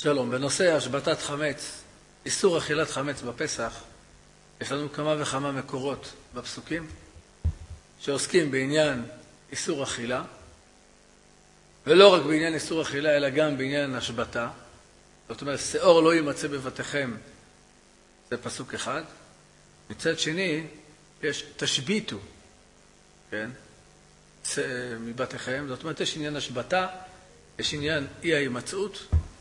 שלום, בנושא השבתת חמץ, איסור אכילת חמץ בפסח, יש לנו כמה וכמה מקורות בפסוקים שעוסקים בעניין איסור אכילה, ולא רק בעניין איסור אכילה, אלא גם בעניין השבתה. זאת אומרת, שאור לא יימצא בבתיכם, זה פסוק אחד. מצד שני, יש תשביתו, כן? מבתיכם, זאת אומרת, יש עניין השבתה, יש עניין אי ההימצאות,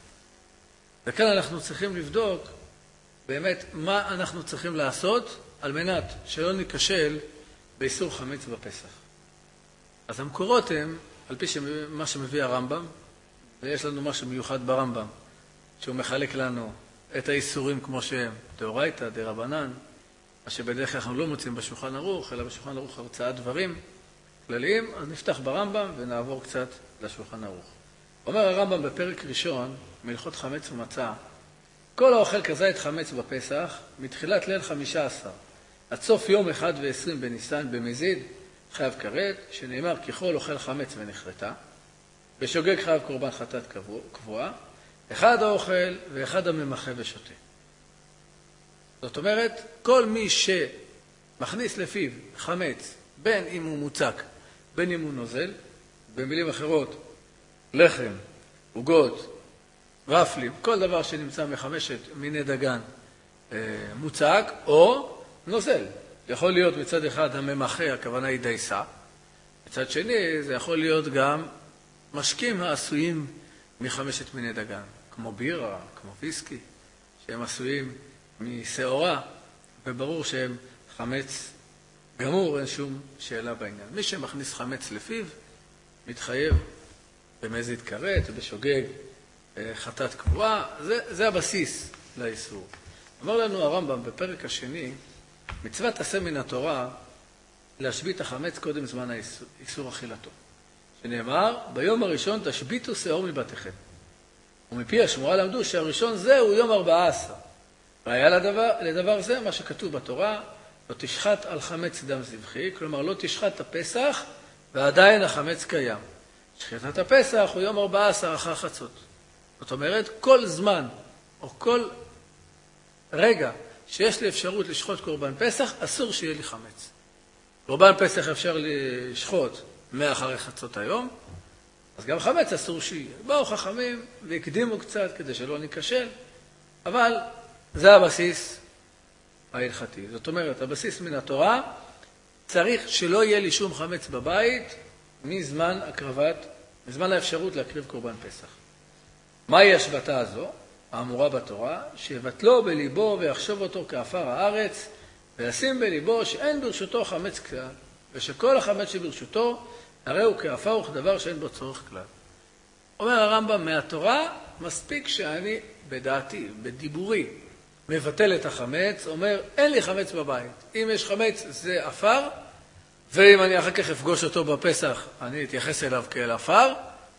וכאן אנחנו צריכים לבדוק באמת מה אנחנו צריכים לעשות על מנת שלא ניכשל באיסור חמץ בפסח. אז המקורות הם, על פי מה שמביא הרמב"ם, ויש לנו משהו מיוחד ברמב"ם, שהוא מחלק לנו את האיסורים כמו שהם, דאורייתא, דרבנן, מה שבדרך כלל אנחנו לא מוצאים בשולחן ערוך, אלא בשולחן ערוך הרצאת דברים כלליים, אז נפתח ברמב"ם ונעבור קצת לשולחן ערוך. אומר הרמב"ם בפרק ראשון, מהלכות חמץ ומצה, כל האוכל כזית חמץ בפסח, מתחילת ליל 15, עד סוף יום 1 ו-20 בניסן במזיד, חייב כרת, שנאמר ככל אוכל חמץ ונחרטה, בשוגג חייב קורבן חטאת קבועה, אחד האוכל ואחד הממחה ושותה. זאת אומרת, כל מי שמכניס לפיו חמץ, בין אם הוא מוצק, בין אם הוא נוזל, במילים אחרות, לחם, עוגות, ופלים, כל דבר שנמצא מחמשת מיני דגן מוצק או נוזל. יכול להיות מצד אחד הממחה, הכוונה היא דייסה. מצד שני, זה יכול להיות גם משקים העשויים מחמשת מיני דגן, כמו בירה, כמו ויסקי, שהם עשויים משעורה, וברור שהם חמץ גמור, אין שום שאלה בעניין. מי שמכניס חמץ לפיו, מתחייב במזיד כרת, בשוגג חטאת קבועה, זה הבסיס לאיסור. אומר לנו הרמב"ם בפרק השני, מצוות עשה מן התורה להשבית החמץ קודם זמן האיסור אכילתו. שנאמר, ביום הראשון תשביתו שאור מבתיכם. ומפי השמועה למדו שהראשון זהו יום 14. והיה לדבר זה מה שכתוב בתורה, לא תשחט על חמץ דם זבחי, כלומר לא תשחט הפסח ועדיין החמץ קיים. שחיטת הפסח הוא יום 14 אחר חצות. זאת אומרת, כל זמן או כל רגע שיש לי אפשרות לשחוט קורבן פסח, אסור שיהיה לי חמץ. קורבן פסח אפשר לשחוט מאחרי חצות היום, אז גם חמץ אסור שיהיה. באו חכמים והקדימו קצת כדי שלא ניכשל, אבל זה הבסיס ההלכתי. זאת אומרת, הבסיס מן התורה, צריך שלא יהיה לי שום חמץ בבית מזמן האפשרות להקריב קורבן פסח. מהי השבתה הזו? האמורה בתורה, שיבטלו בליבו ויחשוב אותו כאפר הארץ, וישים בליבו שאין ברשותו חמץ כלל, ושכל החמץ שברשותו, הרי הוא כאפר וכדבר שאין בו צורך כלל. אומר הרמב"ם, מהתורה, מספיק שאני בדעתי, בדיבורי, מבטל את החמץ, אומר, אין לי חמץ בבית. אם יש חמץ, זה אפר, ואם אני אחר כך אפגוש אותו בפסח, אני אתייחס אליו כאל אפר,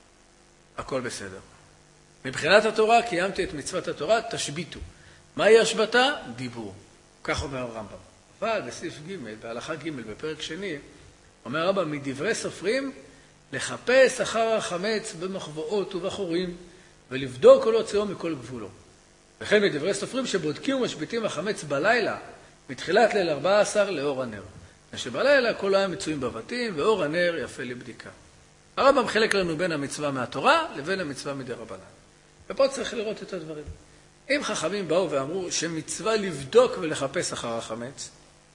הכל בסדר. מבחינת התורה, קיימתי את מצוות התורה, תשביתו. מהי השבתה? דיבור. כך אומר הרמב"ם. אבל בסעיף ג' בהלכה ג' בפרק שני, אומר הרמב"ם, מדברי סופרים, לחפש אחר החמץ במחבואות ובחורים, ולבדוק כל הוציאו מכל גבולו. וכן מדברי סופרים שבודקים ומשביתים החמץ בלילה, מתחילת ליל 14 לאור הנר. ושבלילה כל היום מצויים בבתים, ואור הנר יפה לבדיקה. הרמב"ם חילק לנו בין המצווה מהתורה לבין המצווה מדרבנן. ופה צריך לראות את הדברים. אם חכמים באו ואמרו שמצווה לבדוק ולחפש אחר החמץ,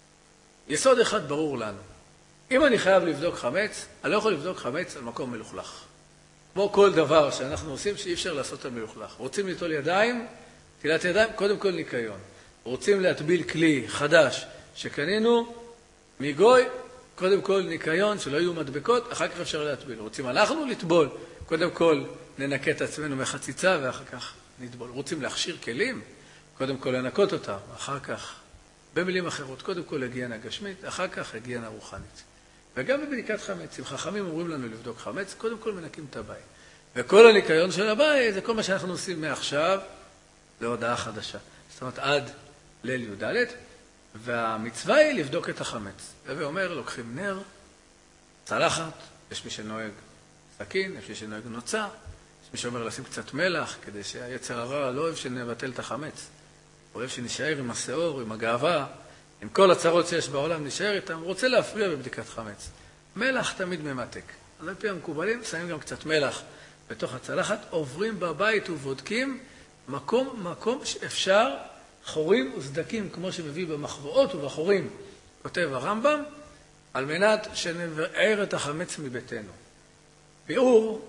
יסוד אחד ברור לנו. אם אני חייב לבדוק חמץ, אני לא יכול לבדוק חמץ על מקום מלוכלך. כמו כל דבר שאנחנו עושים שאי אפשר לעשות על מלוכלך. רוצים ליטול ידיים, תילת ידיים, קודם כל ניקיון. רוצים להטביל כלי חדש שקנינו מגוי, קודם כל ניקיון, שלא יהיו מדבקות, אחר כך אפשר להטביל. רוצים אנחנו לטבול, קודם כל ננקה את עצמנו מחציצה ואחר כך נטבול. רוצים להכשיר כלים, קודם כל לנקות אותם, אחר כך, במילים אחרות, קודם כל היגיינה גשמית, אחר כך היגיינה רוחנית. וגם בבדיקת חמץ, אם חכמים אומרים לנו לבדוק חמץ, קודם כל מנקים את הבית. וכל הניקיון של הבית זה כל מה שאנחנו עושים מעכשיו להודעה חדשה. זאת אומרת, עד ליל י"ד, והמצווה היא לבדוק את החמץ. ואומר, לוקחים נר, צלחת, יש מי שנוהג סכין, יש מי שנוהג נוצה, יש מי שאומר לשים קצת מלח, כדי שהיצר הרע לא אוהב שנבטל את החמץ. הוא אוהב שנשאר עם השאור, עם הגאווה, עם כל הצרות שיש בעולם, נשאר איתם, הוא רוצה להפריע בבדיקת חמץ. מלח תמיד ממתק. אז על פי המקובלים, שמים גם קצת מלח בתוך הצלחת, עוברים בבית ובודקים מקום שאפשר, חורים וסדקים, כמו שמביא במחבואות ובחורים, כותב הרמב"ם, על מנת שנבער את החמץ מביתנו. ביאור,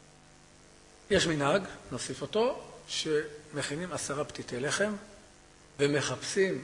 יש מנהג, נוסיף אותו, שמכינים 10 פתיתי לחם, ומחפשים,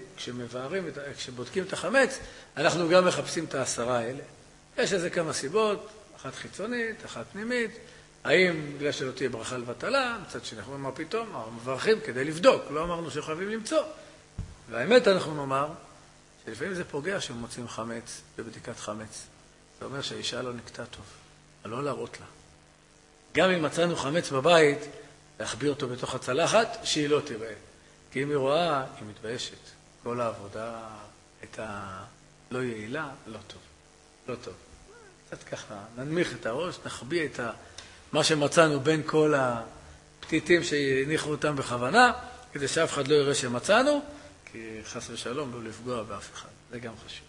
כשבודקים את החמץ, אנחנו גם מחפשים את 10 האלה. יש לזה כמה סיבות, אחת חיצונית, אחת פנימית, האם בגלל שלא תהיה ברכה לבטלה, מצד שני, אנחנו אמר פתאום, אנחנו מברכים כדי לבדוק, לא אמרנו שחייבים למצוא. והאמת אנחנו נאמר, שלפעמים זה פוגע שמוצאים חמץ בבדיקת חמץ. זה אומר שהאישה לא נקטה טוב, לא להראות לה. גם אם מצאנו חמץ בבית, להחביא אותו בתוך הצלחת, שהיא לא תראה. כי אם היא רואה, היא מתביישת. כל העבודה הייתה לא יעילה, לא טוב. לא טוב. קצת ככה, ננמיך את הראש, נחביא את מה שמצאנו בין כל הפתיתים שהניחו אותם בכוונה, כדי שאף אחד לא יראה שמצאנו, כי חס ושלום לא לפגוע באף אחד. זה גם חשוב.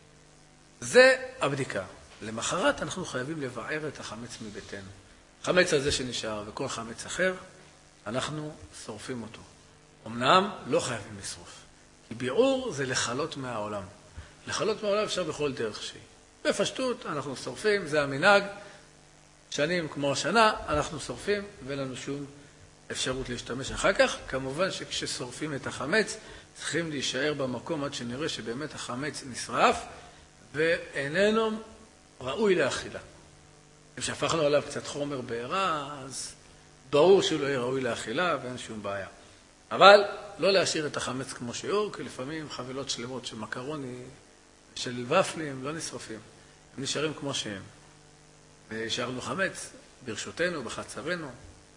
זה הבדיקה. למחרת אנחנו חייבים לבער את החמץ מביתנו. החמץ הזה שנשאר וכל חמץ אחר, אנחנו שורפים אותו. אמנם לא חייבים לשרוף. כי ביעור זה לחלות מהעולם. לחלות מהעולם אפשר בכל דרך שהיא. בפשטות אנחנו שורפים, זה המנהג. שנים כמו השנה אנחנו שורפים ואין לנו שום אפשרות להשתמש אחר כך. כמובן שכששורפים את החמץ צריכים להישאר במקום עד שנראה שבאמת החמץ נשרף ואיננו ראוי לאכילה. אם שפכנו עליו קצת חומר בעירה, אז ברור שהוא לא יהיה ראוי לאכילה ואין שום בעיה. אבל לא להשאיר את החמץ כמו שיעור, כי לפעמים חבילות שלמות של מקרוני, של ופלים, לא נשרפים. הם נשארים כמו שהם. והשארנו חמץ ברשותנו, בחצרנו,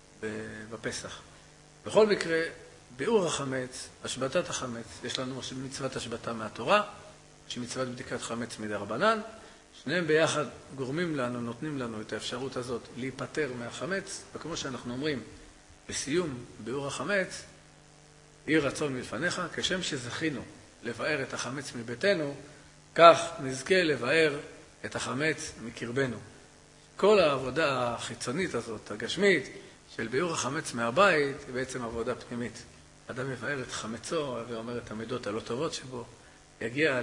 בפסח. בכל מקרה, ביעור החמץ, השבתת החמץ, יש לנו מצוות השבתה מהתורה, שמצוות בדיקת חמץ מדרבנן, שניהם ביחד גורמים לנו, נותנים לנו את האפשרות הזאת להיפטר מהחמץ, וכמו שאנחנו אומרים, בסיום ביעור החמץ, יהי רצון מלפניך, כשם שזכינו לבאר את החמץ מביתנו, כך נזכה לבאר את החמץ מקרבנו. כל העבודה החיצונית הזאת, הגשמית, של ביעור החמץ מהבית, היא בעצם עבודה פנימית. אדם מבאר את חמצו ואומר את המידות הלא טובות שבו, יגיע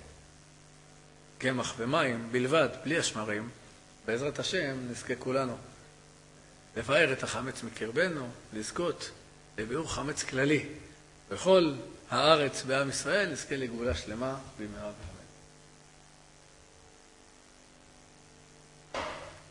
לקמח ומים בלבד, בלי השמרים, בעזרת השם נזכה כולנו לבאר את החמץ מקרבנו, לזכות לביעור חמץ כללי. בכל הארץ בעם ישראל נזכה לגאולה שלמה במהרה.